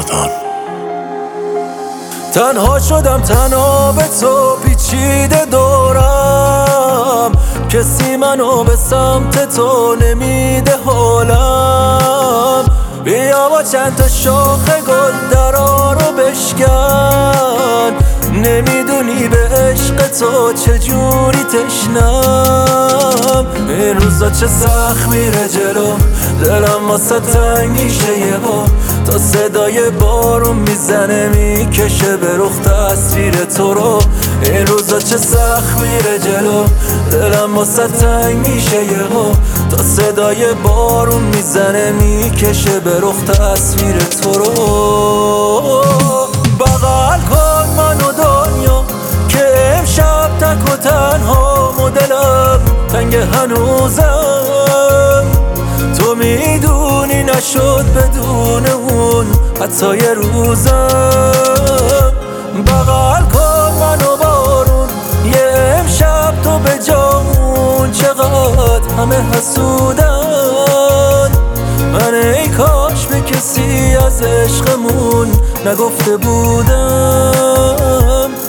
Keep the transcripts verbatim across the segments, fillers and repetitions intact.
نادان. تنها شدم تنها به تو پیچیده دورم، کسی منو به سمت تو نمیده حالم. بیا با چند تا شاخه گل درا رو بشکن، نمیدونی به عشق تو چجوری تشنم. این روزا چه سخت میره جلو، دلم واسه تنگ میشه یهو. تا صدای بارون میزنه میکشه به رخ تصویر تو رو. این روزا چه سخت میره جلو، دلم واسه تنگ میشه یهو. تا صدای بارون میزنه میکشه به رخ تصویر تو رو. بغل کن منو دنیا که امشب تک و تنها مدلم تنگ هنوزم. تو میدونی نشد بدون اون حتی یه روزم. بغل کن منو بارون یه امشب تو به جامون، چقدر همه حسودن. من ای کاش به کسی از عشقمون نگفته بودم.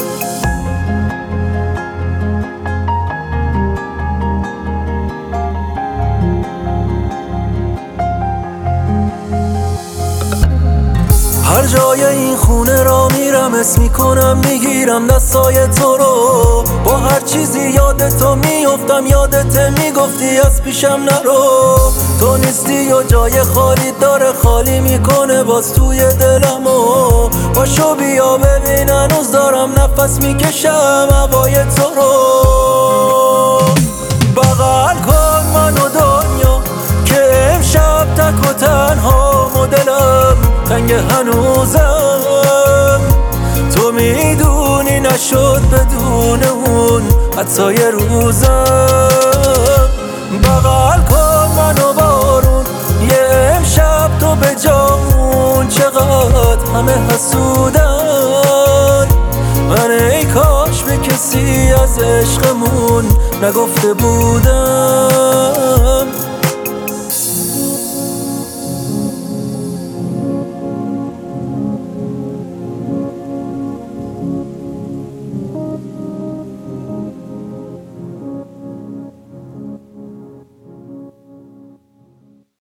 هر جای این خونه را میرم اسم میکنم میگیرم دستای تو رو. با هر چیزی یاد تو میافتم، یادت میگفتی از پیشم نرو. تو نیستی و جای خالی داره خالی میکنه باز توی دلمو. باشو بیا ببین هنوز دارم نفس میکشم هوای تو رو. بغل کن منو دنیا که امشب تک و تنها مدلم تنگ هنوزم. تو میدونی نشد بدون اون حتی یه روزم. بغل کن منو بارون یه امشب تو به جامون، چقدر همه حسودن. من ای کاش به کسی از عشقمون نگفته بودم.